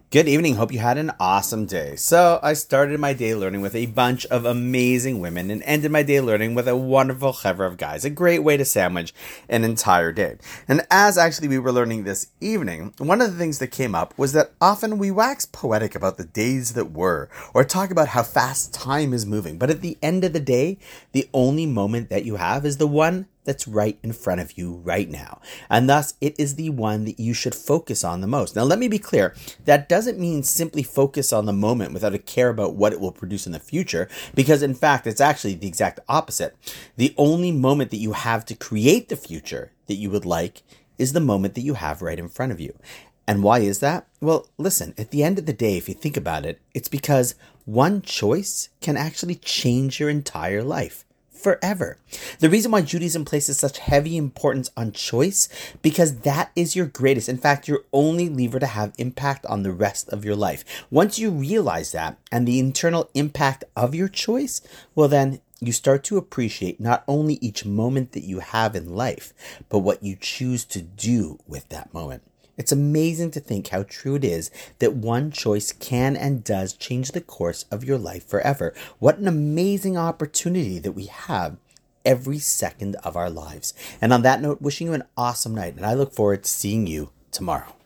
Good evening. Hope you had an awesome day. So, I started my day learning with a bunch of amazing women and ended my day learning with a wonderful chevra of guys. A great way to sandwich an entire day. And as actually we were learning this evening, one of the things that came up was that often we wax poetic about the days that were or talk about how fast time is moving. But at the end of the day, the only moment that you have is the one that's right in front of you right now. And thus, it is the one that you should focus on the most. Now, let me be clear. That doesn't mean simply focus on the moment without a care about what it will produce in the future, because in fact, it's actually the exact opposite. The only moment that you have to create the future that you would like is the moment that you have right in front of you. And why is that? Well, listen, at the end of the day, if you think about it, it's because one choice can actually change your entire life. Forever. The reason why Judaism places such heavy importance on choice, because that is your greatest, in fact, your only lever to have impact on the rest of your life. Once you realize that and the internal impact of your choice, well then you start to appreciate not only each moment that you have in life, but what you choose to do with that moment. It's amazing to think how true it is that one choice can and does change the course of your life forever. What an amazing opportunity that we have every second of our lives. And on that note, wishing you an awesome night, and I look forward to seeing you tomorrow.